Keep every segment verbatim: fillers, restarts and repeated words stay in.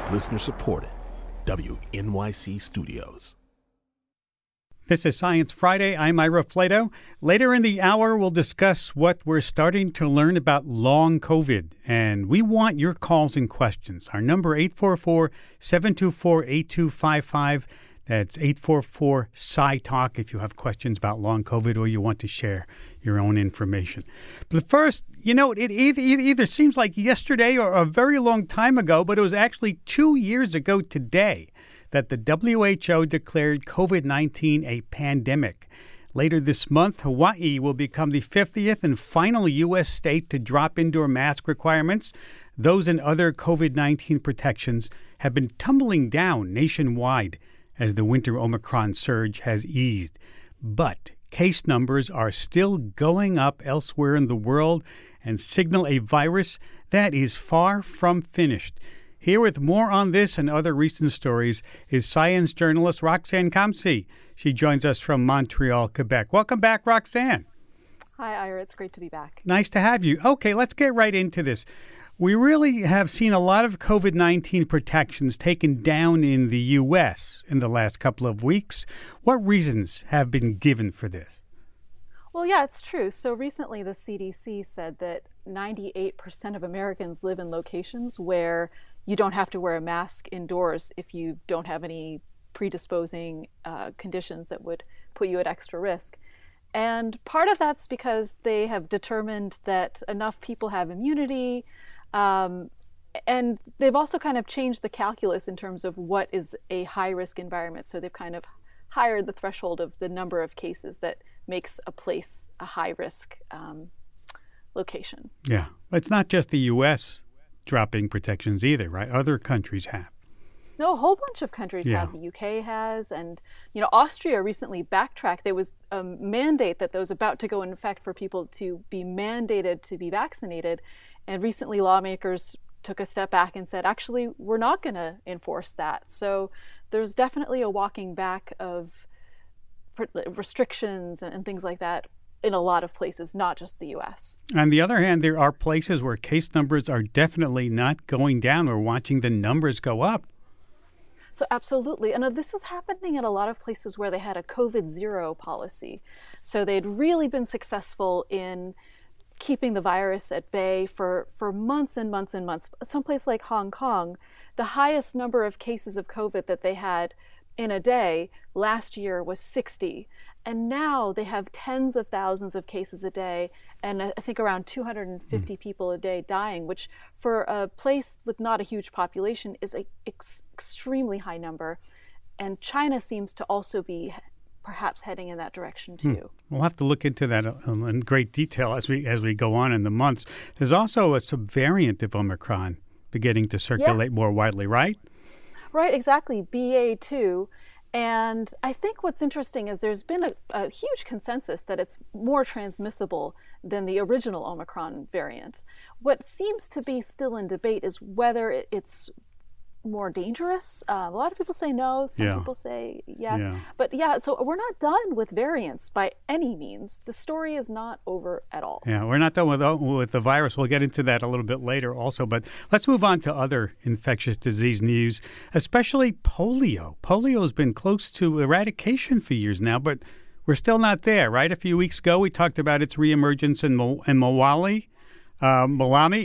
Listener supported. W N Y C Studios. This is Science Friday. I'm Ira Flato. Later in the hour, we'll discuss what we're starting to learn about long COVID. And we want your calls and questions. Our number, eight four four, seven two four, eight two five five. That's eight four four, S C I Talk if you have questions about long COVID or you want to share your own information. But first, you know, it either, it either seems like yesterday or a very long time ago, but it was actually two years ago today that the W H O declared COVID nineteen a pandemic. Later this month, Hawaii will become the fiftieth and final U S state to drop indoor mask requirements. Those and other COVID nineteen protections have been tumbling down nationwide as the winter Omicron surge has eased. But case numbers are still going up elsewhere in the world and signal a virus that is far from finished. Here with more on this and other recent stories is science journalist Roxanne Kamsi. She joins us from Montreal, Quebec. Welcome back, Roxanne. Hi, Ira. It's great to be back. Nice to have you. Okay, let's get right into this. We really have seen a lot of COVID nineteen protections taken down in the U S in the last couple of weeks. What reasons have been given for this? Well, yeah, it's true. So recently the C D C said that ninety-eight percent of Americans live in locations where you don't have to wear a mask indoors if you don't have any predisposing uh, conditions that would put you at extra risk. And part of that's because they have determined that enough people have immunity. Um, and they've also kind of changed the calculus in terms of what is a high-risk environment. So they've kind of higher the threshold of the number of cases that makes a place a high-risk um, location. Yeah. It's not just the U S dropping protections either, right? Other countries have. No, a whole bunch of countries yeah. have. The U K has. And, you know, Austria recently backtracked. There was a mandate that was about to go in effect for people to be mandated to be vaccinated. And recently lawmakers took a step back and said, actually, we're not going to enforce that. So there's definitely a walking back of restrictions and things like that in a lot of places, not just the U S. On the other hand, there are places where case numbers are definitely not going down. We're watching the numbers go up. So absolutely. And this is happening in a lot of places where they had a COVID zero policy. So they'd really been successful in keeping the virus at bay for, for months and months and months. Someplace like Hong Kong, the highest number of cases of COVID that they had in a day last year was sixty. And now they have tens of thousands of cases a day, and I think around two hundred fifty mm. people a day dying, which for a place with not a huge population is an ex- extremely high number. And China seems to also be perhaps heading in that direction too. Mm. We'll have to look into that in great detail as we as we go on in the months. There's also a subvariant of Omicron beginning to circulate yeah. more widely, right? Right, exactly. B A two. And I think what's interesting is there's been a, a huge consensus that it's more transmissible than the original Omicron variant. What seems to be still in debate is whether it's more dangerous. Uh, a lot of people say no, some yeah. people say yes. Yeah. But yeah, so we're not done with variants by any means. The story is not over at all. Yeah, we're not done with, with the virus. We'll get into that a little bit later also. But let's move on to other infectious disease news, especially polio. Polio has been close to eradication for years now, but we're still not there, right? A few weeks ago, we talked about its reemergence in, Mo- in Mawali. Uh, Malami?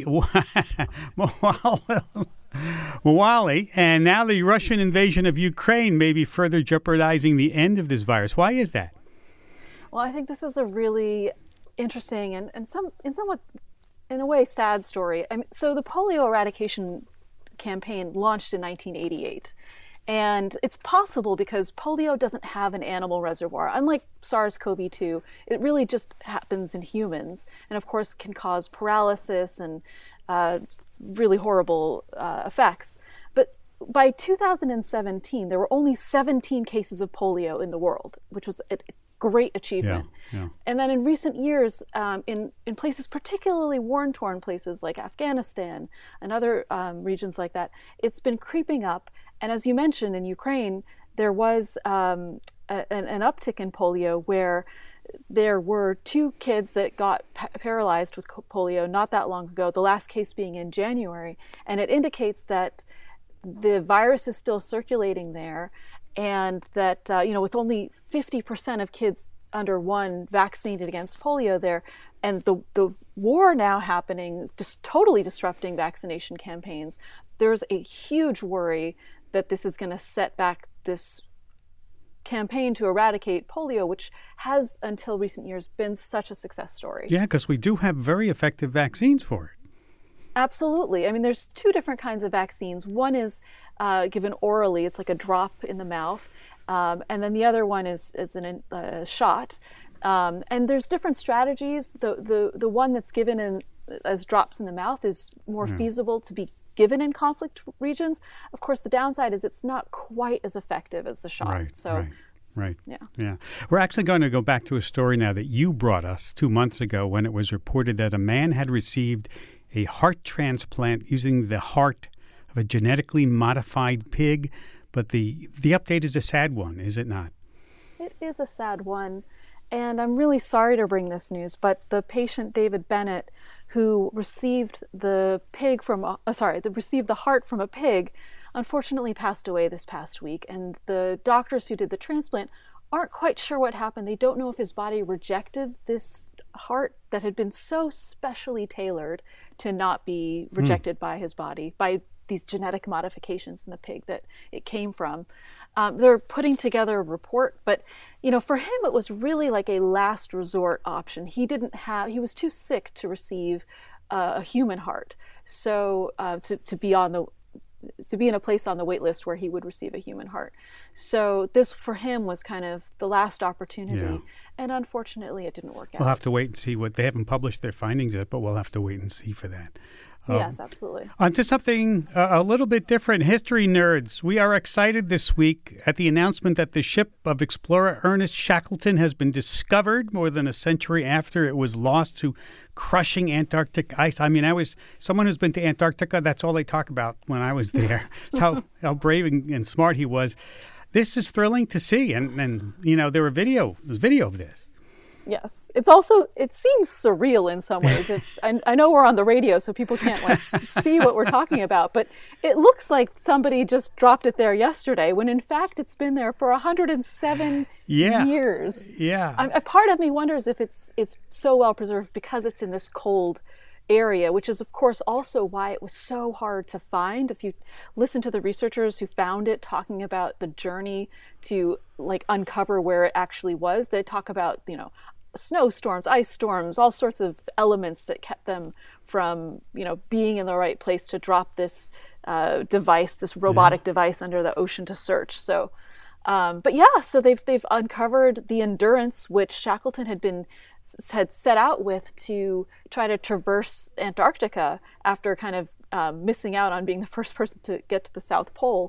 Mawali. Mawali, and now the Russian invasion of Ukraine may be further jeopardizing the end of this virus. Why is that? Well, I think this is a really interesting and, and some in somewhat, in a way, sad story. I mean, so the polio eradication campaign launched in nineteen eighty-eight. And it's possible because polio doesn't have an animal reservoir. Unlike SARS-CoV two, it really just happens in humans, and of course can cause paralysis and uh, really horrible uh, effects. But by two thousand seventeen, there were only seventeen cases of polio in the world, which was a great achievement. Yeah, yeah. And then in recent years, um, in, in places, particularly war-torn places like Afghanistan and other um, regions like that, it's been creeping up. And as you mentioned, in Ukraine, there was um, a, an, an uptick in polio where there were two kids that got pa- paralyzed with polio not that long ago, the last case being in January. And it indicates that the virus is still circulating there, and that, uh, you know, with only fifty percent of kids under one vaccinated against polio there, and the, the war now happening, just totally disrupting vaccination campaigns, there's a huge worry that this is going to set back this campaign to eradicate polio, which has until recent years been such a success story. Yeah, because we do have very effective vaccines for it. Absolutely. I mean, there's two different kinds of vaccines. One is uh, given orally, it's like a drop in the mouth. Um, and then the other one is, is an, a shot. Um, and there's different strategies. The, the, the one that's given in, as drops in the mouth is more yeah. feasible to be given in conflict regions. Of course, the downside is it's not quite as effective as the shot. Right, so, right. Right. Yeah. Yeah. We're actually going to go back to a story now that you brought us two months ago when it was reported that a man had received a heart transplant using the heart of a genetically modified pig. But the, the update is a sad one, is it not? It is a sad one. And I'm really sorry to bring this news, but the patient, David Bennett, who received the pig from, uh, sorry, the, received the heart from a pig, unfortunately passed away this past week. And the doctors who did the transplant aren't quite sure what happened. They don't know if his body rejected this heart that had been so specially tailored to not be rejected mm. by his body, by these genetic modifications in the pig that it came from. Um, they're putting together a report, but, you know, for him, it was really like a last resort option. He didn't have, he was too sick to receive uh, a human heart. So uh, to, to be on the, to be in a place on the wait list where he would receive a human heart. So this for him was kind of the last opportunity. Yeah. And unfortunately, it didn't work out. We'll have to wait and see what, they haven't published their findings yet, but we'll have to wait and see for that. Yes, um, absolutely. On to something uh, a little bit different. History nerds, we are excited this week at the announcement that the ship of explorer Ernest Shackleton has been discovered more than a century after it was lost to crushing Antarctic ice. I mean, I was someone who's been to Antarctica. That's all they talk about when I was there. It's how, how brave and, and smart he was. This is thrilling to see. And, and you know, there were video, there's video of this. Yes. It's also, it seems surreal in some ways. It, I, I know we're on the radio, so people can't like see what we're talking about, but it looks like somebody just dropped it there yesterday when in fact it's been there for one hundred seven yeah. years. Yeah. I, a part of me wonders if it's it's so well preserved because it's in this cold area, which is of course also why it was so hard to find. If you listen to the researchers who found it talking about the journey to like uncover where it actually was, they talk about, you know, snowstorms, ice storms, all sorts of elements that kept them from, you know, being in the right place to drop this uh, device, this robotic yeah. device under the ocean to search. So, um, but yeah, so they've they've uncovered the Endurance, which Shackleton had been had set out with to try to traverse Antarctica after kind of um, missing out on being the first person to get to the South Pole,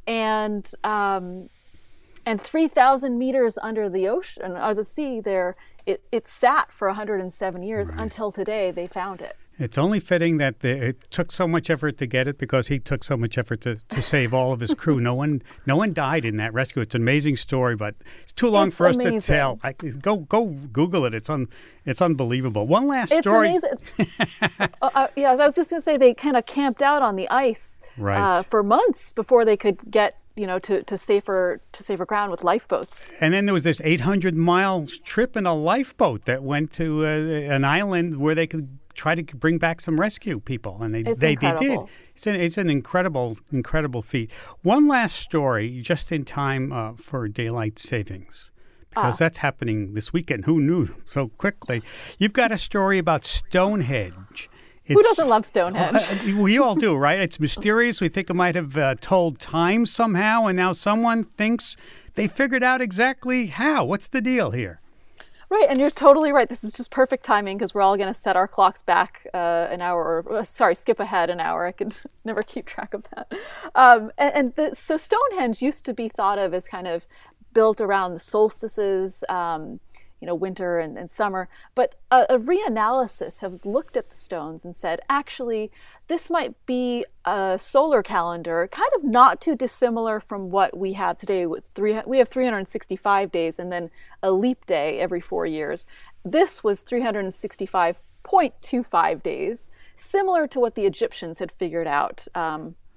and um, and three thousand meters under the ocean or the sea there. It, it sat for one hundred seven years right. until today they found it. It's only fitting that the, it took so much effort to get it because he took so much effort to, to save all of his crew. No one no one died in that rescue. It's an amazing story, but it's too long it's for us amazing. to tell. I, go go Google it. It's un, it's unbelievable. One last it's story. Amazing. uh, uh, yeah, I was just going to say they kind of camped out on the ice right. uh, for months before they could get you know, to, to safer to safer ground with lifeboats. And then there was this eight hundred mile trip in a lifeboat that went to uh, an island where they could try to bring back some rescue people, and they it's they, incredible. they did. It's an it's an incredible incredible feat. One last story, just in time uh, for daylight savings, because ah. that's happening this weekend. Who knew so quickly? You've got a story about Stonehenge. It's, Who doesn't love Stonehenge? Uh, we all do, right? It's mysterious. We think it might have uh, told time somehow, and now someone thinks they figured out exactly how. What's the deal here? Right, and you're totally right. This is just perfect timing because we're all going to set our clocks back uh, an hour, or uh, sorry, skip ahead an hour. I can never keep track of that. Um, and and the, so Stonehenge used to be thought of as kind of built around the solstices, um, you know, winter and, and summer. But a, a reanalysis has looked at the stones and said, actually, this might be a solar calendar, kind of not too dissimilar from what we have today. With three, we have three hundred sixty-five days and then a leap day every four years. This was three hundred sixty-five point two five days, similar to what the Egyptians had figured out. Um,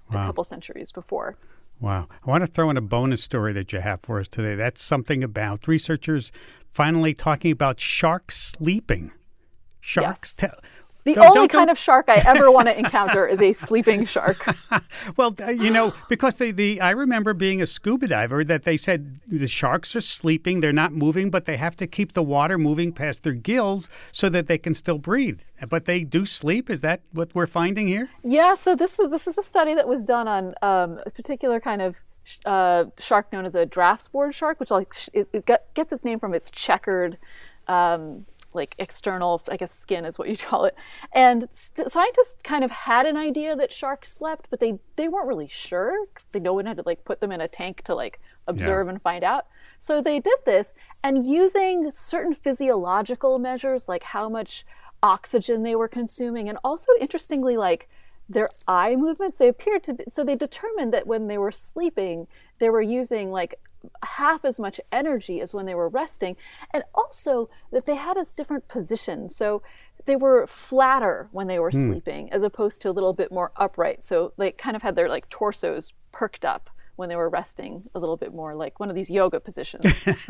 wow. a couple centuries before. Wow. I want to throw in a bonus story that you have for us today. That's something about researchers finally talking about sharks sleeping. Sharks. Yes. Te- The don't, only don't, kind don't. of shark I ever want to encounter is a sleeping shark. Well, uh, you know, because the, the I remember being a scuba diver that they said the sharks are sleeping, they're not moving, but they have to keep the water moving past their gills so that they can still breathe. But they do sleep. Is that what we're finding here? Yeah, so this is this is a study that was done on um, a particular kind of uh, shark known as a draftsboard shark, which like it, it gets its name from its checkered um like external, I guess, skin is what you call it. And st- scientists kind of had an idea that sharks slept, but they, they weren't really sure. They no one had to like put them in a tank to like observe yeah. and find out. So they did this, and using certain physiological measures, like how much oxygen they were consuming, and also interestingly, like their eye movements, they appeared to be, so they determined that when they were sleeping, they were using like half as much energy as when they were resting, and also that they had a different position. So they were flatter when they were mm. sleeping as opposed to a little bit more upright. So they kind of had their like torsos perked up when they were resting, a little bit more like one of these yoga positions.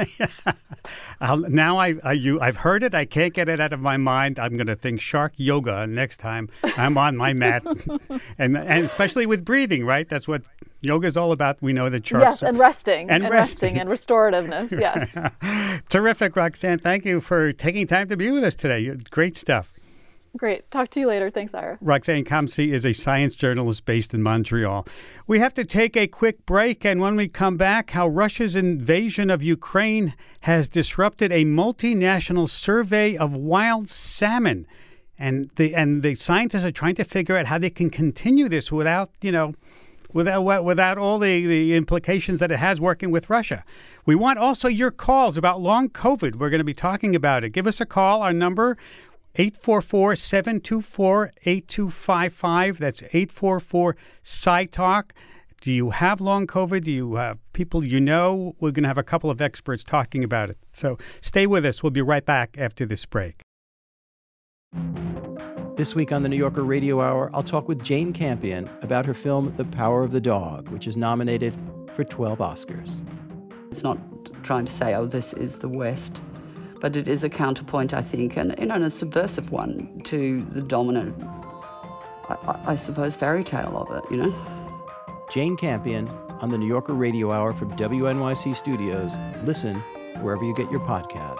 I'll, now I, I, you, I've heard it. I can't get it out of my mind. I'm going to think shark yoga next time I'm on my mat. and and especially with breathing, right? That's what yoga is all about. We know that sharks Yes, are, and resting. And, and resting. resting and restorativeness, yes. Terrific, Roxanne. Thank you for taking time to be with us today. Great stuff. Great. Talk to you later. Thanks, Ira. Roxanne Khamsi is a science journalist based in Montreal. We have to take a quick break, and when we come back, how Russia's invasion of Ukraine has disrupted a multinational survey of wild salmon. And the and the scientists are trying to figure out how they can continue this without, you know, without without all the, the implications that it has working with Russia. We want also your calls about long COVID. We're going to be talking about it. Give us a call. Our number, eight four four, seven two four, eight two five five. That's eight four four, S C I talk. Do you have long COVID? Do you have people you know? We're going to have a couple of experts talking about it. So stay with us. We'll be right back after this break. This week on the New Yorker Radio Hour, I'll talk with Jane Campion about her film The Power of the Dog, which is nominated for twelve Oscars. It's not trying to say, oh, this is the West, but it is a counterpoint, I think, and, you know, and a subversive one to the dominant, I, I suppose, fairy tale of it, you know. Jane Campion on the New Yorker Radio Hour from W N Y C Studios. Listen wherever you get your podcasts.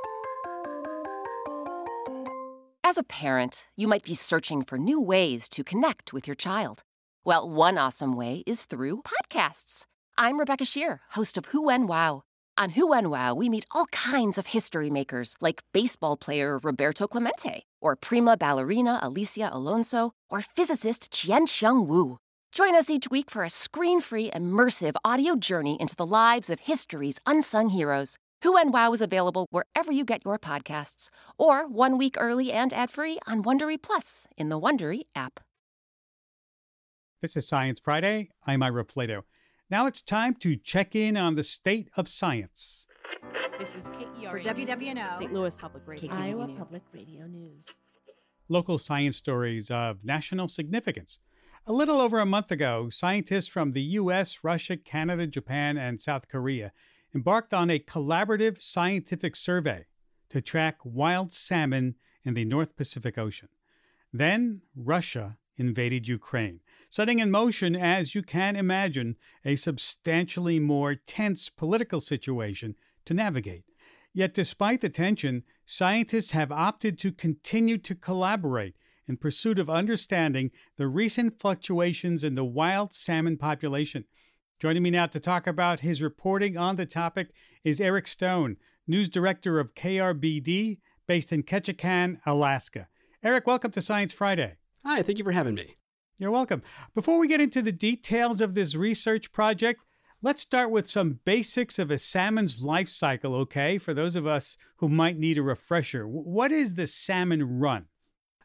As a parent, you might be searching for new ways to connect with your child. Well, one awesome way is through podcasts. I'm Rebecca Shear, host of Who and Wow. On Who and Wow, we meet all kinds of history makers like baseball player Roberto Clemente, or prima ballerina Alicia Alonso, or physicist Chien-Shiung Wu. Join us each week for a screen-free, immersive audio journey into the lives of history's unsung heroes. Who and Wow is available wherever you get your podcasts, or one week early and ad-free on Wondery Plus in the Wondery app. This is Science Friday. I'm Ira Flato. Now it's time to check in on the state of science. This is K E R A for W W N O, Saint Louis Public Radio, Iowa Public Radio News. Local science stories of national significance. A little over a month ago, scientists from the U S, Russia, Canada, Japan, and South Korea embarked on a collaborative scientific survey to track wild salmon in the North Pacific Ocean. Then Russia invaded Ukraine, setting in motion, as you can imagine, a substantially more tense political situation to navigate. Yet despite the tension, scientists have opted to continue to collaborate in pursuit of understanding the recent fluctuations in the wild salmon population. Joining me now to talk about his reporting on the topic is Eric Stone, news director of K R B D, based in Ketchikan, Alaska. Eric, welcome to Science Friday. Hi, thank you for having me. You're welcome. Before we get into the details of this research project, let's start with some basics of a salmon's life cycle, okay, for those of us who might need a refresher. What is the salmon run?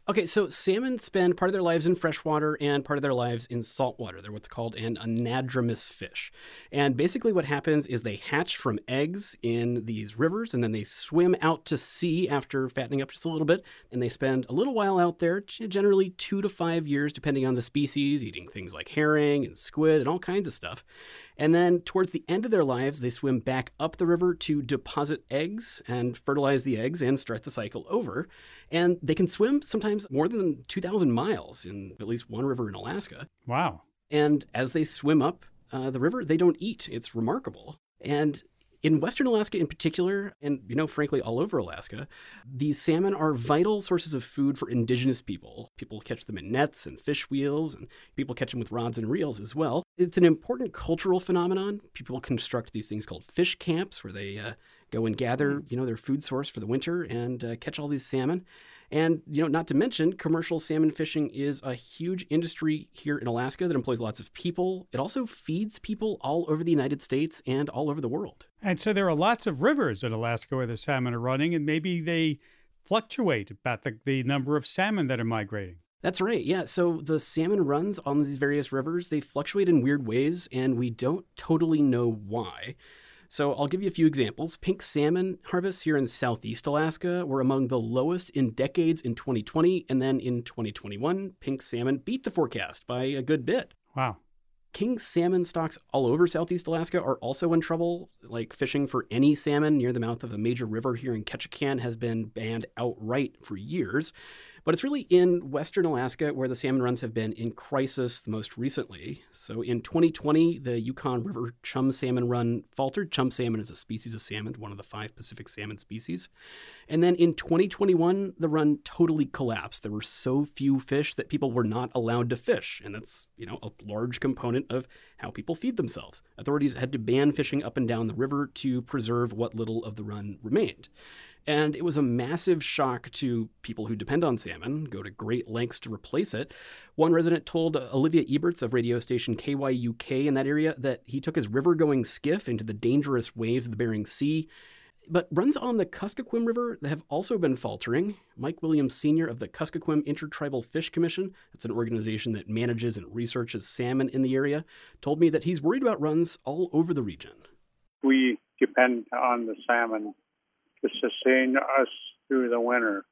Okay, so salmon spend part of their lives in freshwater and part of their lives in saltwater. They're what's called an anadromous fish. And basically what happens is they hatch from eggs in these rivers, and then they swim out to sea after fattening up just a little bit, and they spend a little while out there, generally two to five years, depending on the species, eating things like herring and squid and all kinds of stuff. And then towards the end of their lives, they swim back up the river to deposit eggs and fertilize the eggs and start the cycle over. And they can swim sometimes more than two thousand miles in at least one river in Alaska. Wow. And as they swim up uh, the river, they don't eat. It's remarkable. And in Western Alaska in particular, and, you know, frankly, all over Alaska, these salmon are vital sources of food for indigenous people. People catch them in nets and fish wheels, and people catch them with rods and reels as well. It's an important cultural phenomenon. People construct these things called fish camps where they uh, go and gather, you know, their food source for the winter and uh, catch all these salmon. And, you know, not to mention, commercial salmon fishing is a huge industry here in Alaska that employs lots of people. It also feeds people all over the United States and all over the world. And so there are lots of rivers in Alaska where the salmon are running, and maybe they fluctuate about the, the number of salmon that are migrating. That's right. Yeah. So the salmon runs on these various rivers, they fluctuate in weird ways, and we don't totally know why. So I'll give you a few examples. Pink salmon harvests here in southeast Alaska were among the lowest in decades in twenty twenty. And then in twenty twenty-one, pink salmon beat the forecast by a good bit. Wow. King salmon stocks all over southeast Alaska are also in trouble. Like fishing for any salmon near the mouth of a major river here in Ketchikan has been banned outright for years. But it's really in western Alaska where the salmon runs have been in crisis the most recently. So in twenty twenty, the Yukon River chum salmon run faltered. Chum salmon is a species of salmon, one of the five Pacific salmon species. And then in twenty twenty-one, the run totally collapsed. There were so few fish that people were not allowed to fish. And that's, you know, a large component of how people feed themselves. Authorities had to ban fishing up and down the river to preserve what little of the run remained. And it was a massive shock to people who depend on salmon, go to great lengths to replace it. One resident told Olivia Eberts of radio station K Y U K in that area that he took his river-going skiff into the dangerous waves of the Bering Sea. But runs on the Kuskokwim River have also been faltering. Mike Williams Senior of the Kuskokwim Intertribal Fish Commission, that's an organization that manages and researches salmon in the area, told me that he's worried about runs all over the region. We depend on the salmon to sustain us through the winter,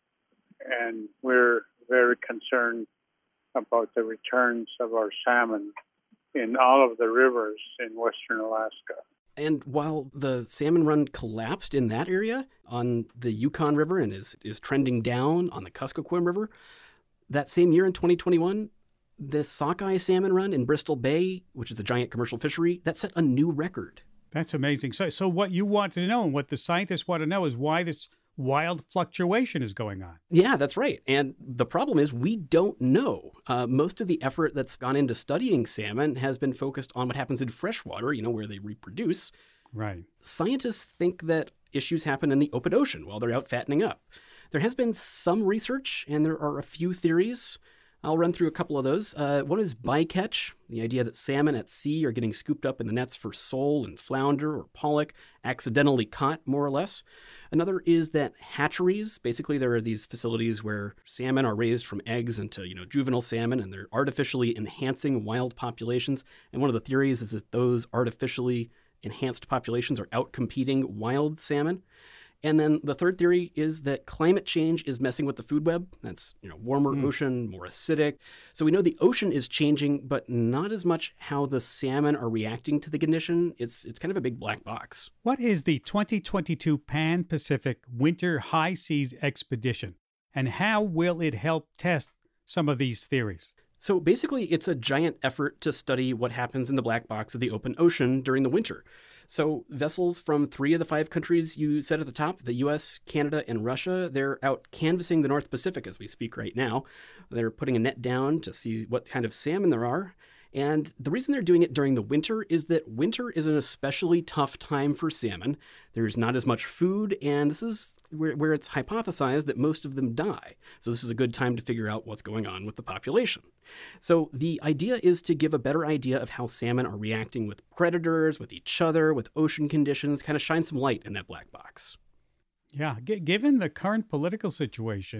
and we're very concerned about the returns of our salmon in all of the rivers in western Alaska. And while the salmon run collapsed in that area on the Yukon River and is, is trending down on the Kuskokwim River, that same year in twenty twenty-one, the sockeye salmon run in Bristol Bay, which is a giant commercial fishery, that set a new record. That's amazing. So, so what you want to know and what the scientists want to know is why this wild fluctuation is going on. Yeah, that's right. And the problem is we don't know. Uh, most of the effort that's gone into studying salmon has been focused on what happens in freshwater, you know, where they reproduce. Right. Scientists think that issues happen in the open ocean while they're out fattening up. There has been some research, and there are a few theories. I'll run through a couple of those. Uh, one is bycatch, the idea that salmon at sea are getting scooped up in the nets for sole and flounder or pollock, accidentally caught, more or less. Another is that hatcheries, basically there are these facilities where salmon are raised from eggs into, you know, juvenile salmon, and they're artificially enhancing wild populations. And one of the theories is that those artificially enhanced populations are outcompeting wild salmon. And then the third theory is that climate change is messing with the food web. That's, you know, warmer mm. ocean, more acidic. So we know the ocean is changing, but not as much how the salmon are reacting to the condition. It's it's kind of a big black box. What is the twenty twenty-two Pan-Pacific Winter High Seas Expedition, and how will it help test some of these theories? So basically, it's a giant effort to study what happens in the black box of the open ocean during the winter. So vessels from three of the five countries you said at the top, the U S, Canada, and Russia, they're out canvassing the North Pacific as we speak right now. They're putting a net down to see what kind of salmon there are. And the reason they're doing it during the winter is that winter is an especially tough time for salmon. There's not as much food, and this is where, where it's hypothesized that most of them die. So this is a good time to figure out what's going on with the population. So the idea is to give a better idea of how salmon are reacting with predators, with each other, with ocean conditions, kind of shine some light in that black box. Yeah, g- given the current political situation,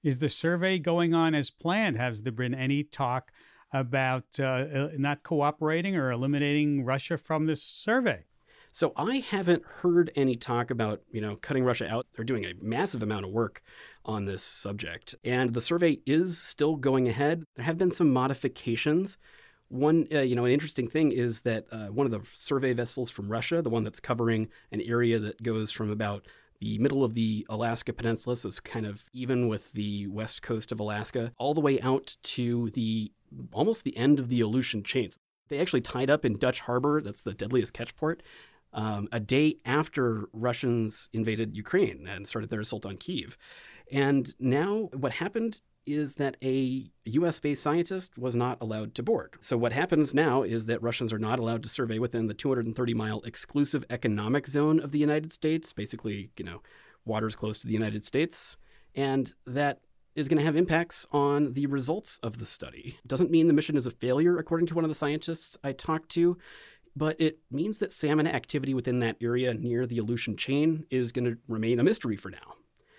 Is the survey going on as planned? Has there been any talk about uh, not cooperating or eliminating Russia from this survey? So I haven't heard any talk about, you know, cutting Russia out. They're doing a massive amount of work on this subject. And the survey is still going ahead. There have been some modifications. One, uh, you know, an interesting thing is that uh, one of the survey vessels from Russia, the one that's covering an area that goes from about the middle of the Alaska Peninsula, so it's kind of even with the west coast of Alaska, all the way out to the almost the end of the Aleutian chain. They actually tied up in Dutch Harbor, that's the deadliest catch port, Um, a day after Russians invaded Ukraine and started their assault on Kyiv. And now what happened is that a U S-based scientist was not allowed to board. So what happens now is that Russians are not allowed to survey within the two hundred thirty mile exclusive economic zone of the United States, basically, you know, waters close to the United States. And that is going to have impacts on the results of the study. It doesn't mean the mission is a failure, according to one of the scientists I talked to. But it means that salmon activity within that area near the Aleutian chain is going to remain a mystery for now.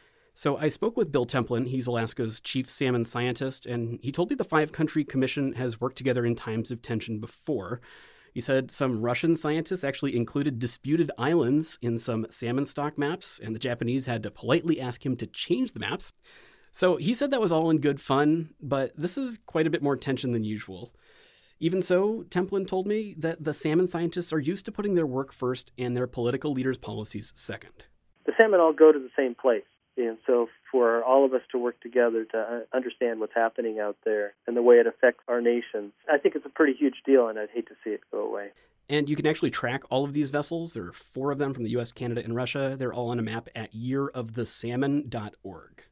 So I spoke with Bill Templin. He's Alaska's chief salmon scientist, and he told me the five-country commission has worked together in times of tension before. He said some Russian scientists actually included disputed islands in some salmon stock maps, and the Japanese had to politely ask him to change the maps. So he said that was all in good fun, but this is quite a bit more tension than usual. Even so, Templin told me that the salmon scientists are used to putting their work first and their political leaders' policies second. The salmon all go to the same place. And so for all of us to work together to understand what's happening out there and the way it affects our nations, I think it's a pretty huge deal, and I'd hate to see it go away. And you can actually track all of these vessels. There are four of them from the U S, Canada, and Russia. They're all on a map at year of the salmon dot org.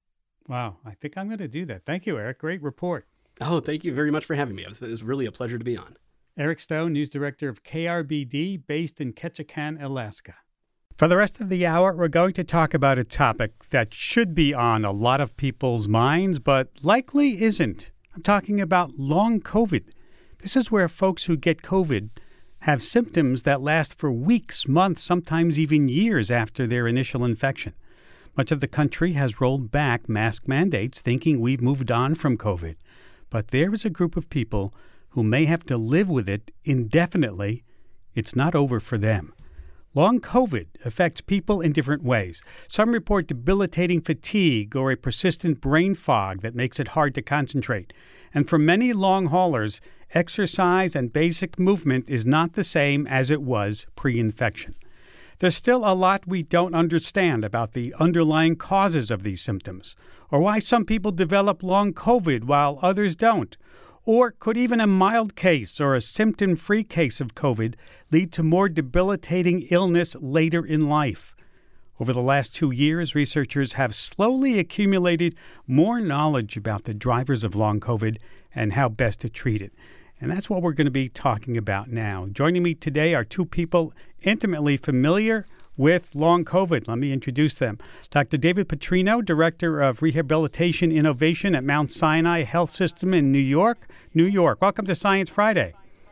Wow, I think I'm going to do that. Thank you, Eric. Great report. Oh, thank you very much for having me. It was, it was really a pleasure to be on. Eric Stone, news director of K R B D, based in Ketchikan, Alaska. For the rest of the hour, we're going to talk about a topic that should be on a lot of people's minds, but likely isn't. I'm talking about long COVID. This is where folks who get COVID have symptoms that last for weeks, months, sometimes even years after their initial infection. Much of the country has rolled back mask mandates, thinking we've moved on from COVID. But there is a group of people who may have to live with it indefinitely. It's not over for them. Long COVID affects people in different ways. Some report debilitating fatigue or a persistent brain fog that makes it hard to concentrate. And for many long haulers, exercise and basic movement is not the same as it was pre-infection. There's still a lot we don't understand about the underlying causes of these symptoms, or why some people develop long COVID while others don't. Or could even a mild case or a symptom-free case of COVID lead to more debilitating illness later in life? Over the last two years, researchers have slowly accumulated more knowledge about the drivers of long COVID and how best to treat it. And that's what we're going to be talking about now. Joining me today are two people intimately familiar with long COVID. Let me introduce them. Doctor David Petrino, Director of Rehabilitation Innovation at Mount Sinai Health System in New York, New York. Welcome to Science Friday.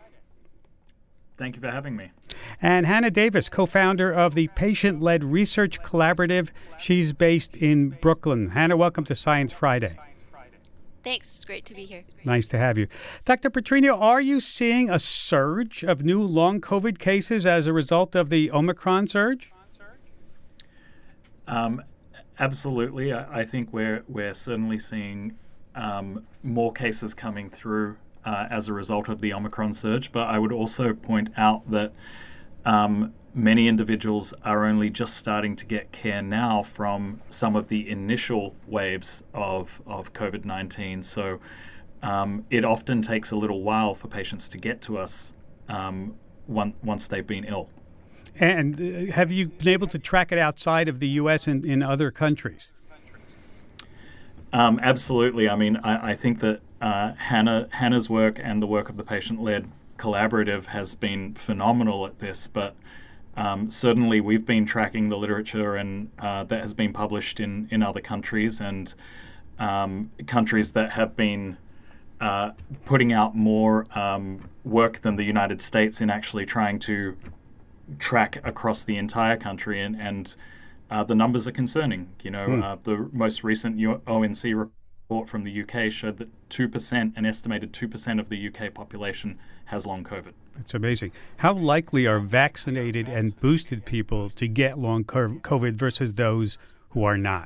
Thank you for having me. And Hannah Davis, co-founder of the Patient-Led Research Collaborative. She's based in Brooklyn. Hannah, welcome to Science Friday. Thanks. It's great to be here. Nice to have you. Doctor Petrino, are you seeing a surge of new long COVID cases as a result of the Omicron surge? Um, absolutely. I, I think we're we're certainly seeing um, more cases coming through uh, as a result of the Omicron surge. But I would also point out that um, many individuals are only just starting to get care now from some of the initial waves of, of COVID nineteen. So um, it often takes a little while for patients to get to us um, one, once they've been ill. And uh, have you been able to track it outside of the U S and in other countries? Um, absolutely. I mean, I, I think that uh, Hannah Hannah's work and the work of the Patient-Led Collaborative has been phenomenal at this, but um, certainly we've been tracking the literature and uh, that has been published in, in other countries and um, countries that have been uh, putting out more um, work than the United States in actually trying to track across the entire country and, and uh, the numbers are concerning. You know, Mm. uh, the most recent O N C report from the U K showed that two percent, an estimated two percent of the U K population has long COVID. It's amazing. How likely are vaccinated and boosted people to get long COVID versus those who are not?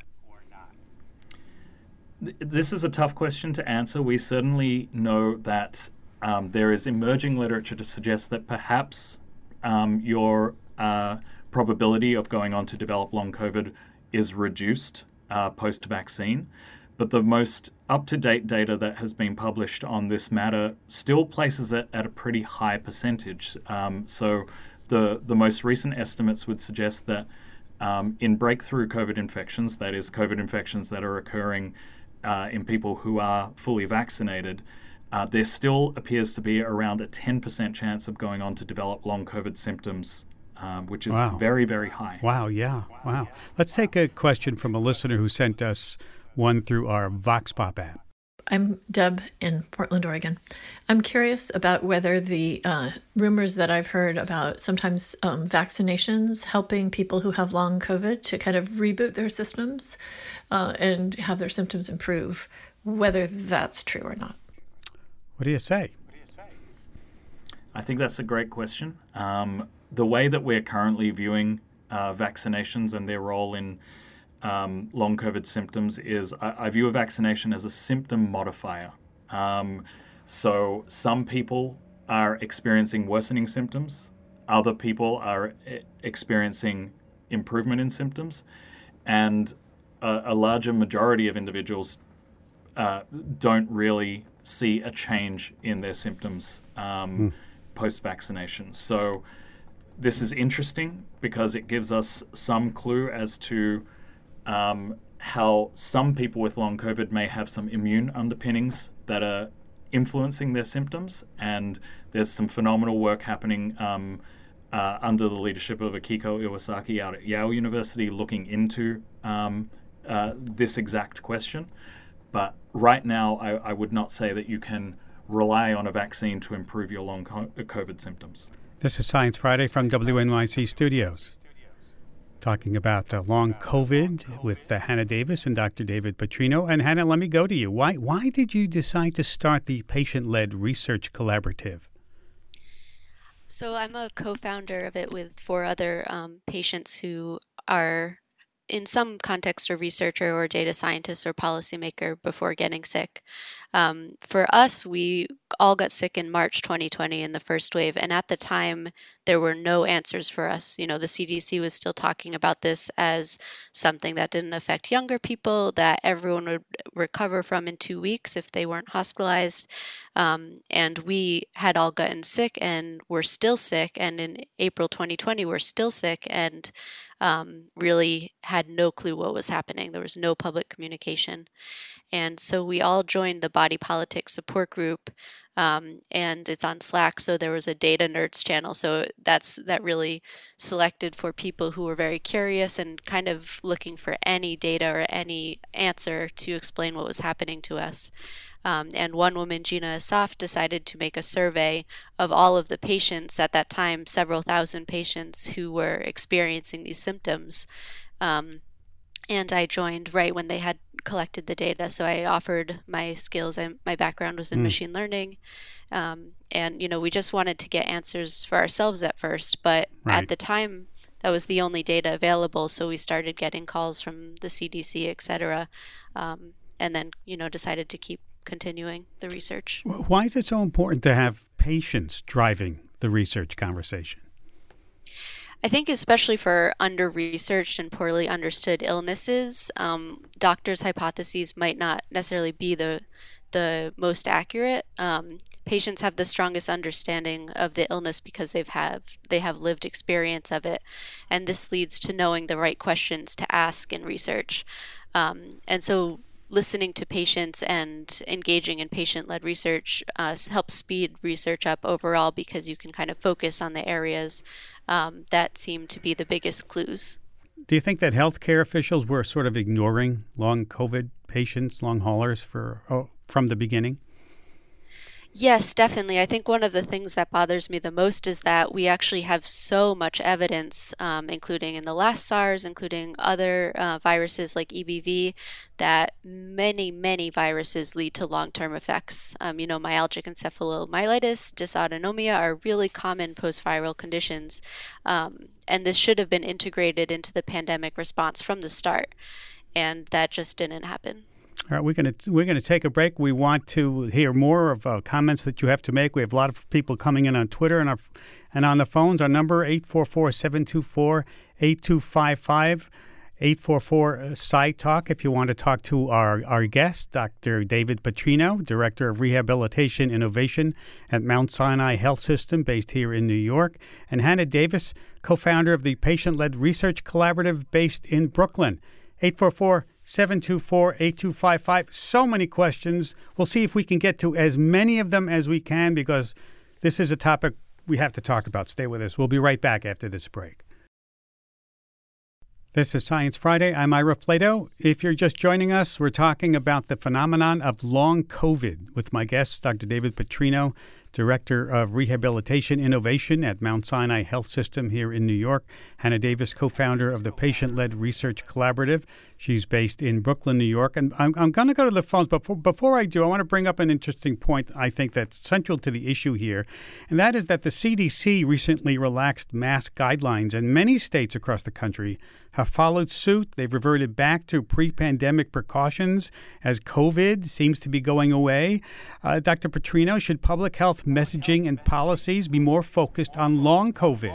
This is a tough question to answer. We certainly know that um, there is emerging literature to suggest that perhaps um, your uh, probability of going on to develop long COVID is reduced uh, post-vaccine. But the most up-to-date data that has been published on this matter still places it at a pretty high percentage. Um, so the, the most recent estimates would suggest that um, in breakthrough COVID infections, that is COVID infections that are occurring uh, in people who are fully vaccinated, uh, there still appears to be around a ten percent chance of going on to develop long COVID symptoms, um, which is Wow. very, very high. Wow, yeah, wow. Let's take a question from a listener who sent us one through our Vox Pop app. I'm Deb in Portland, Oregon. I'm curious about whether the uh, rumors that I've heard about sometimes um, vaccinations helping people who have long COVID to kind of reboot their systems uh, and have their symptoms improve, whether that's true or not. What do you say? I think that's a great question. Um, the way that we're currently viewing uh, vaccinations and their role in Um, long COVID symptoms is I, I view a vaccination as a symptom modifier. Um, so some people are experiencing worsening symptoms. Other people are e- experiencing improvement in symptoms. And a, a larger majority of individuals uh, don't really see a change in their symptoms um, Mm. post-vaccination. So this is interesting because it gives us some clue as to Um, how some people with long COVID may have some immune underpinnings that are influencing their symptoms. And there's some phenomenal work happening um, uh, under the leadership of Akiko Iwasaki out at Yale University looking into um, uh, this exact question. But right now, I, I would not say that you can rely on a vaccine to improve your long COVID symptoms. This is Science Friday from W N Y C Studios. Talking about uh, long COVID with uh, Hannah Davis and Doctor David Petrino. And Hannah, let me go to you. Why why did you decide to start the patient-led research collaborative? So I'm a co-founder of it with four other um, patients who are in some context a researcher or data scientist or policymaker before getting sick. Um, for us, we all got sick in March twenty twenty in the first wave, and at the time, there were no answers for us. You know, the C D C was still talking about this as something that didn't affect younger people, that everyone would recover from in two weeks if they weren't hospitalized. Um, and we had all gotten sick and were still sick, and in April twenty twenty, we're still sick, and um, really had no clue what was happening. There was no public communication. And so we all joined the Body Politics Support Group, um, and it's on Slack. So there was a Data Nerds channel. So that's that really selected for people who were very curious and kind of looking for any data or any answer to explain what was happening to us. Um, and one woman, Gina Asaf, decided to make a survey of all of the patients at that time, several thousand patients who were experiencing these symptoms. Um, and I joined right when they had collected the data. So I offered my skills. I, my background was in Mm. machine learning. Um, and, you know, we just wanted to get answers for ourselves at first. But Right. at the time, that was the only data available. So we started getting calls from the C D C, et cetera. Um, and then, you know, decided to keep continuing the research. Why is it so important to have patients driving the research conversation? I think especially for under-researched and poorly understood illnesses, um, doctors' hypotheses might not necessarily be the the most accurate. Um, patients have the strongest understanding of the illness because they've have they have lived experience of it, and this leads to knowing the right questions to ask in research. Um, and so listening to patients and engaging in patient-led research uh, helps speed research up overall because you can kind of focus on the areas um, that seem to be the biggest clues. Do you think that healthcare officials were sort of ignoring long COVID patients, long haulers for oh, from the beginning? Yes, definitely. I think one of the things that bothers me the most is that we actually have so much evidence, um, including in the last SARS, including other uh, viruses like E B V, that many, many viruses lead to long-term effects. Um, you know, myalgic encephalomyelitis, dysautonomia are really common post-viral conditions, um, and this should have been integrated into the pandemic response from the start, and that just didn't happen. All right, we're going to we're going to take a break. We want to hear more of uh, comments that you have to make. We have a lot of people coming in on Twitter and our, and on the phones. Our number eight four four, seven two four, eight two five five, eight four four S C I Talk. If you want to talk to our our guest, Doctor David Petrino, Director of Rehabilitation Innovation at Mount Sinai Health System, based here in New York, and Hannah Davis, co-founder of the Patient-Led Research Collaborative, based in Brooklyn. eight four four, seven two four, eight two five five. So many questions. We'll see if we can get to as many of them as we can, because this is a topic we have to talk about. Stay with us. We'll be right back after this break. This is Science Friday. I'm Ira Flato. If you're just joining us, we're talking about the phenomenon of long COVID with my guest, Doctor David Petrino, Director of Rehabilitation Innovation at Mount Sinai Health System here in New York. Hannah Davis, co-founder of the Patient-Led Research Collaborative. She's based in Brooklyn, New York. And I'm, I'm going to go to the phones, but before, before I do, I want to bring up an interesting point, I think, that's central to the issue here, and that is that the C D C recently relaxed mask guidelines, and many states across the country have followed suit. They've reverted back to pre-pandemic precautions as COVID seems to be going away. Uh, Doctor Petrino, should public health messaging and policies be more focused on long COVID?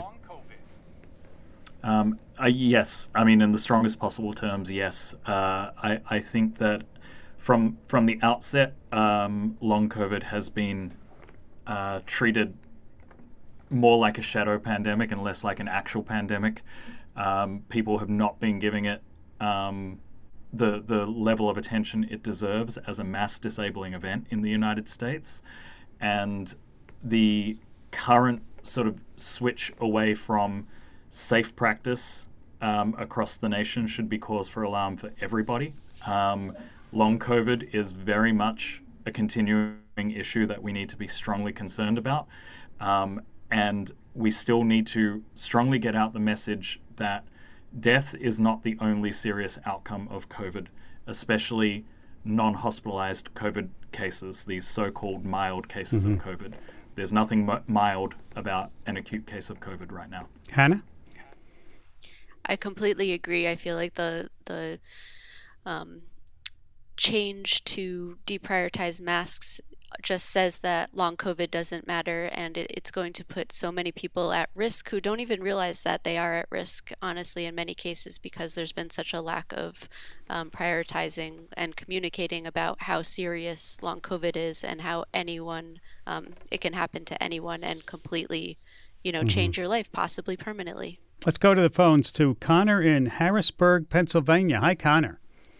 Um, uh, yes. I mean, in the strongest possible terms, yes. Uh, I, I think that from from the outset, um, long COVID has been uh, treated more like a shadow pandemic and less like an actual pandemic. Um, people have not been giving it um, the the level of attention it deserves as a mass disabling event in the United States. And the current sort of switch away from safe practice um, across the nation should be cause for alarm for everybody. Um, long COVID is very much a continuing issue that we need to be strongly concerned about. Um, and we still need to strongly get out the message that death is not the only serious outcome of COVID, especially non-hospitalized COVID cases, these so-called mild cases mm-hmm. of COVID. There's nothing m- mild about an acute case of COVID right now. Hannah? I completely agree. I feel like the the um, change to deprioritize masks just says that long COVID doesn't matter, and it, it's going to put so many people at risk who don't even realize that they are at risk, honestly, in many cases, because there's been such a lack of um, prioritizing and communicating about how serious long COVID is and how anyone, um, it can happen to anyone and completely, you know, mm-hmm. change your life, possibly permanently. Let's go to the phones to Connor in Harrisburg, Pennsylvania. Hi, Connor.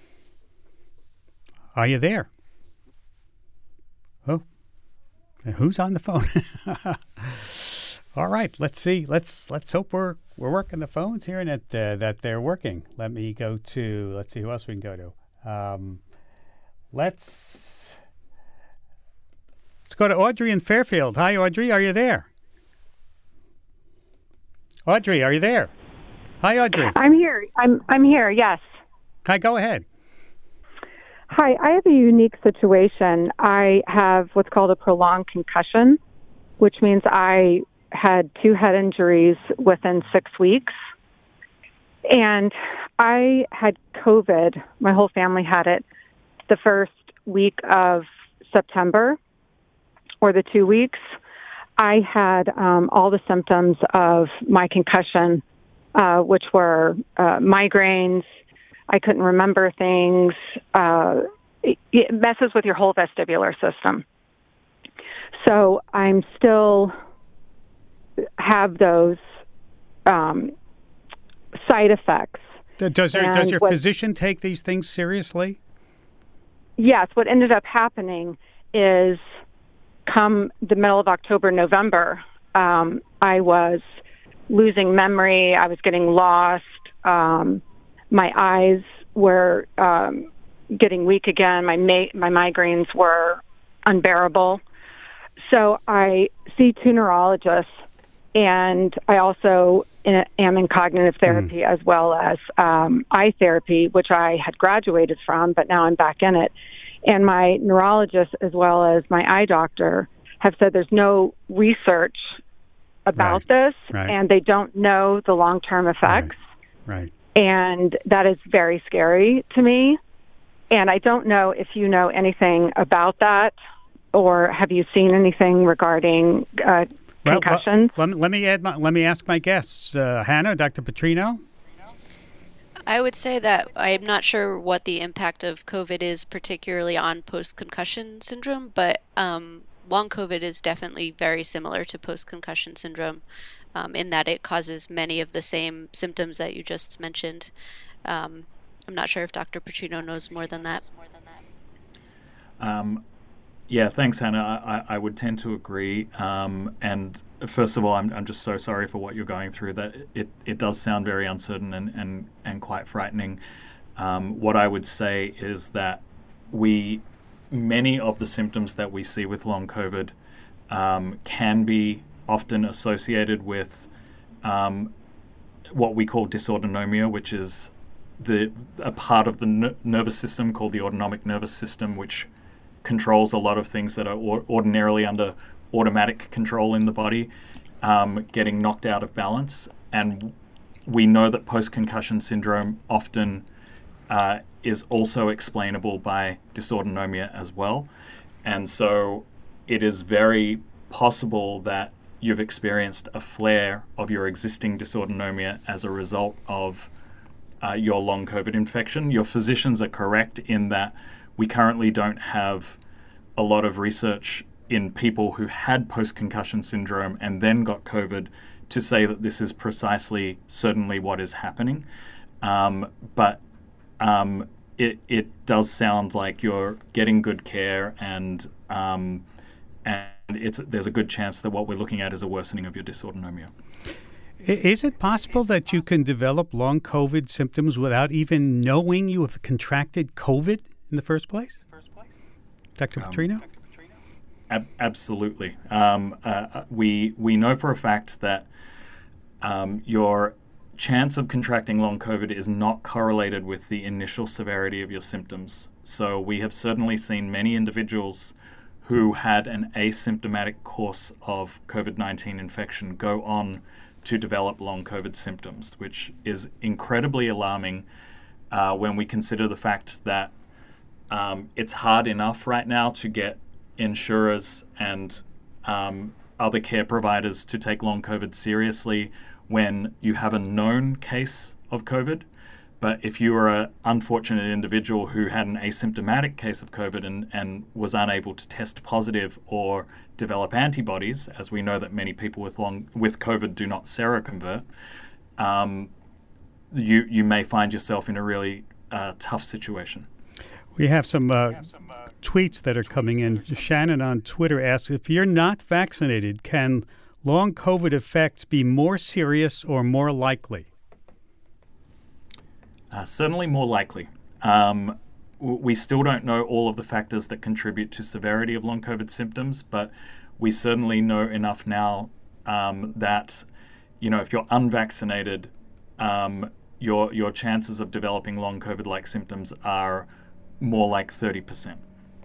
Are you there? Oh, who's on the phone? All right, let's see. Let's let's hope we're we're working the phones here and that uh, that they're working. Let me go to. Let's see who else we can go to. Um, let's let's go to Audrey in Fairfield. Hi, Audrey. Are you there? Audrey, are you there? Hi, Audrey. I'm here. I'm I'm here. Yes. Hi. Go ahead. Hi, I have a unique situation. I have what's called a prolonged concussion, which means I had two head injuries within six weeks. And I had COVID. My whole family had it the first week of September, or the two weeks. I had um, all the symptoms of my concussion, uh, which were uh, migraines. I couldn't remember things. Uh, it, it messes with your whole vestibular system. So I'm still have those um, side effects. Does, your, does your what, physician take these things seriously? Yes. What ended up happening is come the middle of October, November, um, I was losing memory. I was getting lost. Um, my eyes were um, getting weak again. My ma- my migraines were unbearable. so I see two neurologists, and I also am in cognitive therapy mm. as well as um, eye therapy, which I had graduated from, but now I'm back in it. And my neurologist as well as my eye doctor have said there's no research about right. this, right. and they don't know the long-term effects. Right. right. And that is very scary to me. And I don't know if you know anything about that, or have you seen anything regarding uh, well, concussions? Well, let, me, let me add. My, let me ask my guests, uh, Hannah, Doctor Petrino. I would say that I'm not sure what the impact of COVID is, particularly on post-concussion syndrome, but um, long COVID is definitely very similar to post-concussion syndrome um, in that it causes many of the same symptoms that you just mentioned. Um, I'm not sure if Doctor Petrino knows more than that. Um, yeah, thanks, Hannah. I, I would tend to agree. Um, and first of all, I'm, I'm just so sorry for what you're going through. That it, it does sound very uncertain and, and, and quite frightening. Um, what I would say is that we, many of the symptoms that we see with long COVID um, can be often associated with um, what we call dysautonomia, which is the a part of the ner- nervous system called the autonomic nervous system, which controls a lot of things that are or- ordinarily under automatic control in the body, um, getting knocked out of balance. And we know that post-concussion syndrome often uh, is also explainable by dysautonomia as well. And so it is very possible that you've experienced a flare of your existing dysautonomia as a result of uh, your long COVID infection. Your physicians are correct in that we currently don't have a lot of research in people who had post-concussion syndrome and then got COVID to say that this is precisely certainly what is happening. Um, but um, it, it does sound like you're getting good care, and um, and it's there's a good chance that what we're looking at is a worsening of your dysautonomia. Is it possible that you can develop long COVID symptoms without even knowing you have contracted COVID in the first place? Doctor Um, Petrino? Ab- absolutely. Um, uh, we we know for a fact that um, your chance of contracting long COVID is not correlated with the initial severity of your symptoms. So we have certainly seen many individuals who had an asymptomatic course of COVID nineteen infection go on to develop long COVID symptoms, which is incredibly alarming uh, when we consider the fact that um, it's hard enough right now to get insurers and um, other care providers to take long COVID seriously when you have a known case of COVID. But if you are an unfortunate individual who had an asymptomatic case of COVID and, and was unable to test positive or develop antibodies, as we know that many people with long with COVID do not seroconvert, um, you you may find yourself in a really uh, tough situation. We have some, uh, we have some uh, tweets that are coming in. Shannon on Twitter asks, if you're not vaccinated, can long COVID effects be more serious or more likely? Uh, certainly more likely. Um, w- we still don't know all of the factors that contribute to severity of long COVID symptoms, but we certainly know enough now um, that, you know, if you're unvaccinated, um, your your chances of developing long COVID-like symptoms are more like thirty percent.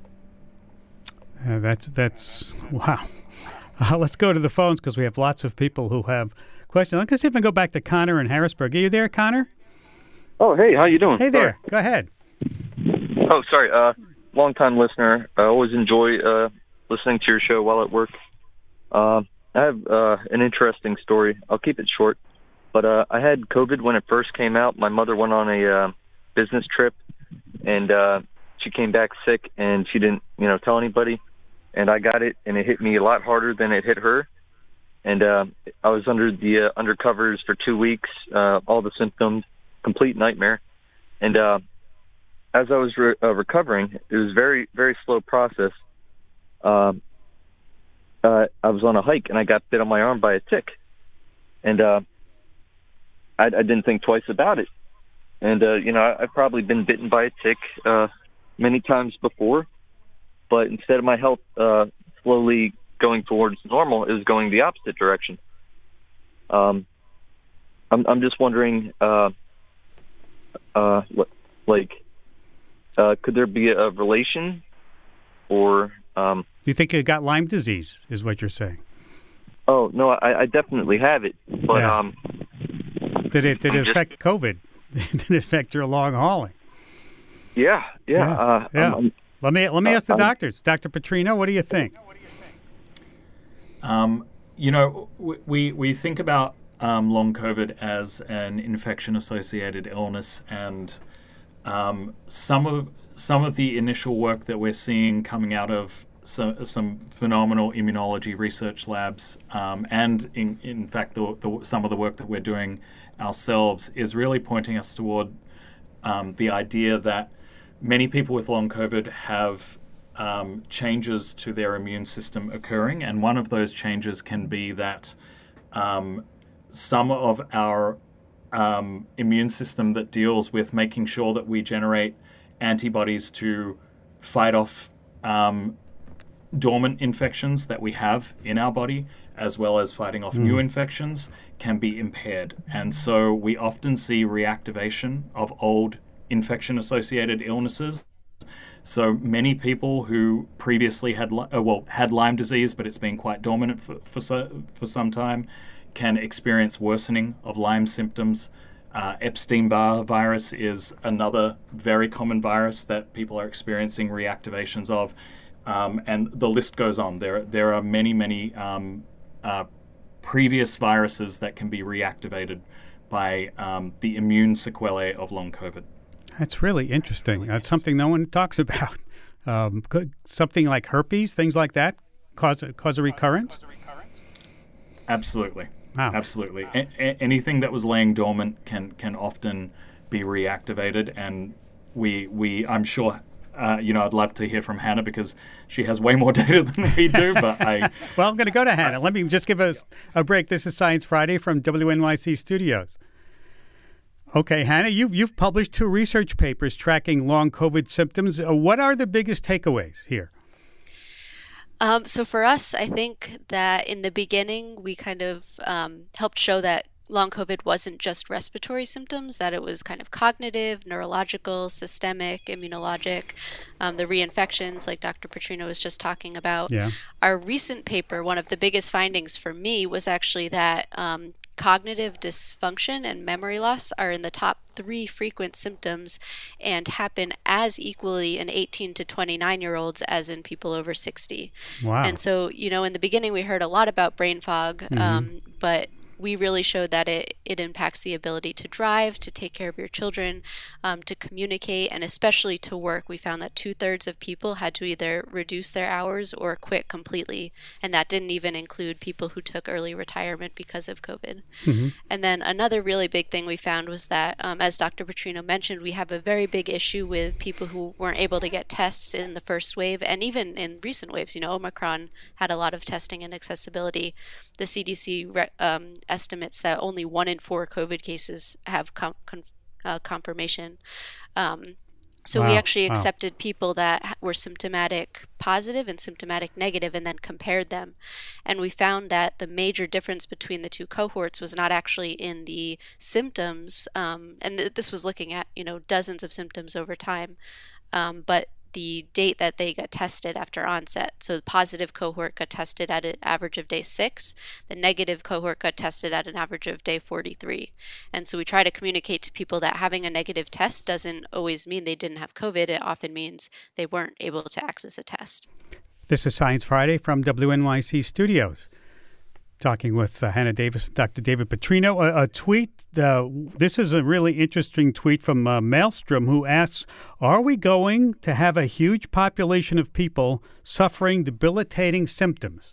Uh, that's, that's, wow. Uh, let's go to the phones because we have lots of people who have questions. Let's see if I can go back to Connor in Harrisburg. Are you there, Connor? Oh, hey, how you doing? Hey there. Sorry. Go ahead. Oh, sorry. Uh, long-time listener. I always enjoy uh, listening to your show while at work. Uh, I have uh, an interesting story. I'll keep it short. But uh, I had COVID when it first came out. My mother went on a uh, business trip, and uh, she came back sick, and she didn't, you know, tell anybody. And I got it, and it hit me a lot harder than it hit her. And uh, I was under the uh, undercovers for two weeks, uh, all the symptoms, complete nightmare. And uh, as I was re- uh, recovering, it was a very, very slow process. Uh, uh, I was on a hike, and I got bit on my arm by a tick. And uh, I, I didn't think twice about it. And, uh, you know, I, I've probably been bitten by a tick uh, many times before. But instead of my health uh, slowly going towards normal is going the opposite direction. Um, I'm I'm just wondering, uh, uh, like, uh, could there be a relation, or um, you think you got Lyme disease? Is what you're saying? Oh no, I, I definitely have it, but Yeah. um, Did it did I'm it just- affect COVID? Did it affect your long hauling? yeah, yeah. Yeah, Uh, yeah. I'm- I'm- Let me let me uh, ask the I'm- doctors. Doctor Petrino, what do you think? Um, you know, w- we we think about um, long COVID as an infection-associated illness, and um, some of some of the initial work that we're seeing coming out of some, some phenomenal immunology research labs, um, and in in fact, the, the, some of the work that we're doing ourselves is really pointing us toward um, the idea that many people with long COVID have um, changes to their immune system occurring, and one of those changes can be that um, some of our um, immune system that deals with making sure that we generate antibodies to fight off um, dormant infections that we have in our body, as well as fighting off Mm. new infections, can be impaired. And so we often see reactivation of old infection-associated illnesses. So many people who previously had Li- uh, well had Lyme disease, but it's been quite dominant for for, so, for some time, can experience worsening of Lyme symptoms. Uh, Epstein-Barr virus is another very common virus that people are experiencing reactivations of, um, and the list goes on. There there are many many um, uh, previous viruses that can be reactivated by um, the immune sequelae of long COVID. That's really interesting. That's something no one talks about. Um, could something like herpes, things like that, cause a, cause a recurrence? Absolutely. Wow. Absolutely. A- a- anything that was laying dormant can can often be reactivated, and we we I'm sure. Uh, you know, I'd love to hear from Hannah because she has way more data than we do. But I Well, I'm going to go to Hannah. Let me just give us a break. This is Science Friday from W N Y C Studios. Okay, Hannah, you've you've published two research papers tracking long COVID symptoms. Uh, what are the biggest takeaways here? Um, so for us, I think that in the beginning, we kind of um, helped show that long COVID wasn't just respiratory symptoms, that it was kind of cognitive, neurological, systemic, immunologic, um, the reinfections like Doctor Petrino was just talking about. Yeah. Our recent paper, one of the biggest findings for me was actually that um, cognitive dysfunction and memory loss are in the top three frequent symptoms and happen as equally in eighteen to twenty-nine year olds as in people over sixty. Wow. And so, you know, in the beginning we heard a lot about brain fog, Mhm. um, but we really showed that it, it impacts the ability to drive, to take care of your children, um, to communicate, and especially to work. We found that two-thirds of people had to either reduce their hours or quit completely, and that didn't even include people who took early retirement because of COVID. Mhm. And then another really big thing we found was that, um, as Doctor Petrino mentioned, we have a very big issue with people who weren't able to get tests in the first wave, and even in recent waves. You know, Omicron had a lot of testing and accessibility. The C D C re- um, estimates that only one in four COVID cases have com- con- uh, confirmation. Um, so we Wow, actually wow. accepted people that ha- were symptomatic positive and symptomatic negative and then compared them. And we found that the major difference between the two cohorts was not actually in the symptoms, um, and th- this was looking at, you know, dozens of symptoms over time, um, but the date that they got tested after onset. So the positive cohort got tested at an average of day six. The negative cohort got tested at an average of day forty-three. And so we try to communicate to people that having a negative test doesn't always mean they didn't have COVID. It often means they weren't able to access a test. This is Science Friday from W N Y C Studios. Talking with uh, Hannah Davis and Doctor David Petrino. A, a tweet, uh, this is a really interesting tweet from uh, Maelstrom, who asks, are we going to have a huge population of people suffering debilitating symptoms?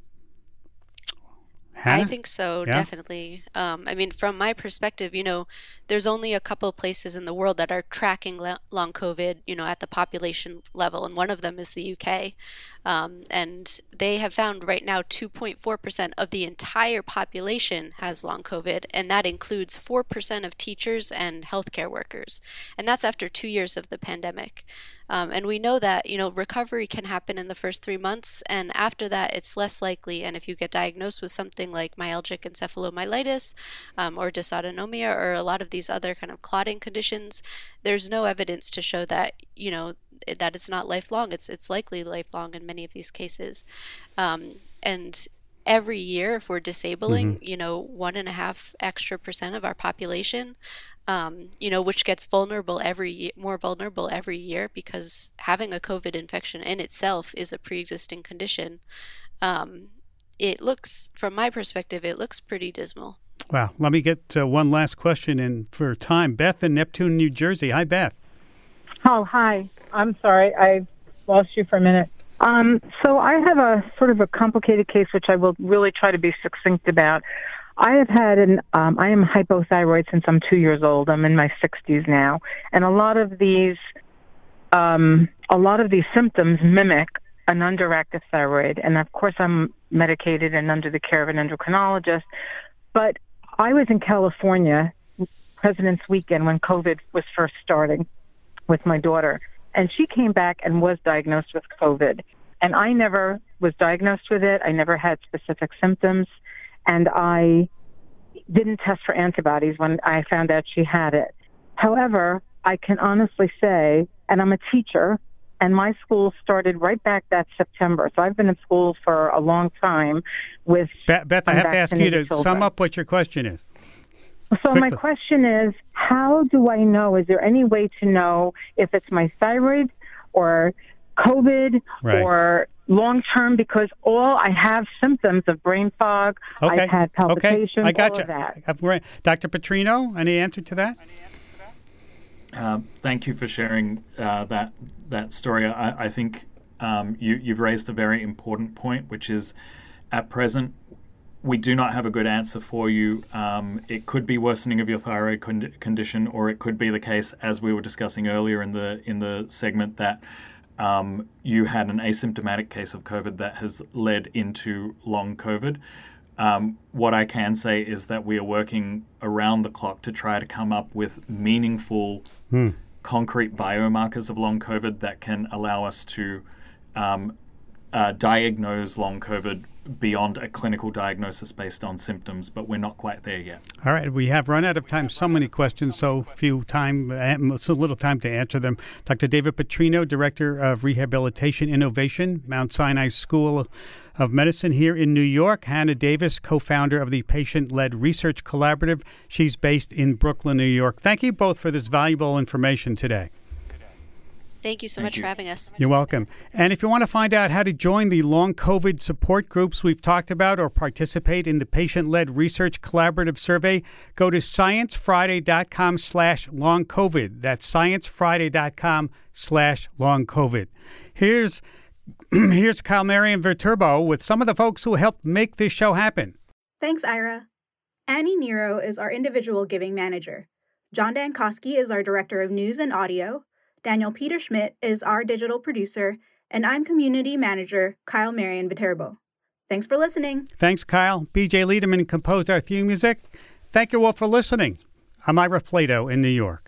Hannah? I think so, Yeah? definitely. Um, I mean, from my perspective, you know, there's only a couple of places in the world that are tracking le- long COVID, you know, at the population level, and one of them is the U K. Um, and they have found right now two point four percent of the entire population has long COVID, and that includes four percent of teachers and healthcare workers. And that's after two years of the pandemic. Um, and we know that, you know, recovery can happen in the first three months, and after that, it's less likely. And if you get diagnosed with something like myalgic encephalomyelitis um, or dysautonomia or a lot of these other kind of clotting conditions, there's no evidence to show that, you know, that it's not lifelong. It's it's likely lifelong in many of these cases. Um, and every year, if we're disabling, mm-hmm. you know, one and a half extra percent of our population, um, you know, which gets vulnerable every year, more vulnerable every year, because having a COVID infection in itself is a pre-existing condition. Um, it looks, from my perspective, it looks pretty dismal. Wow. Let me get uh, one last question in for time. Beth in Neptune, New Jersey. Hi, Beth. Oh, hi. I'm sorry. I lost you for a minute. Um, so I have a sort of a complicated case, which I will really try to be succinct about. I have had an, um, I am hypothyroid since I'm two years old. I'm in my sixties now. And a lot of these, um, a lot of these symptoms mimic an underactive thyroid. And of course I'm medicated and under the care of an endocrinologist. But I was in California President's Weekend when COVID was first starting with my daughter. And she came back and was diagnosed with COVID. And I never was diagnosed with it. I never had specific symptoms. And I didn't test for antibodies when I found out she had it. However, I can honestly say, and I'm a teacher, and my school started right back that September. So I've been in school for a long time with Beth, Beth I have to ask you to children. Sum up what your question is. So Quickly. My question is, how do I know? Is there any way to know if it's my thyroid or COVID right. or long-term? Because all I have symptoms of brain fog. Okay. I've had palpitations, okay. I got all you. of that. I've, Doctor Petrino, any answer to that? Uh, thank you for sharing uh, that that story. I, I think um, you, you've raised a very important point, which is at present, we do not have a good answer for you. Um, it could be worsening of your thyroid con- condition, or it could be the case, as we were discussing earlier in the in the segment, that um, you had an asymptomatic case of COVID that has led into long COVID. Um, what I can say is that we are working around the clock to try to come up with meaningful, hmm. concrete biomarkers of long COVID that can allow us to um, uh, diagnose long COVID beyond a clinical diagnosis based on symptoms, but we're not quite there yet. All right, we have run out of time. So many questions, so few time, so little time to answer them. Doctor David Petrino, Director of Rehabilitation Innovation, Mount Sinai School of Medicine here in New York. Hannah Davis, co-founder of the Patient-Led Research Collaborative. She's based in Brooklyn, New York. Thank you both for this valuable information today. Thank you so Thank much you. for having us. You're welcome. And if you want to find out how to join the long COVID support groups we've talked about or participate in the Patient-Led Research Collaborative survey, go to sciencefriday.com slash long COVID. That's sciencefriday.com slash long COVID. Here's, here's Kyle Marian Viterbo with some of the folks who helped make this show happen. Thanks, Ira. Annie Nero is our individual giving manager. John Dankosky is our director of news and audio. Daniel Peter Schmidt is our digital producer, and I'm community manager Kyle Marian Viterbo. Thanks for listening. Thanks, Kyle. B J Liederman composed our theme music. Thank you all for listening. I'm Ira Flato in New York.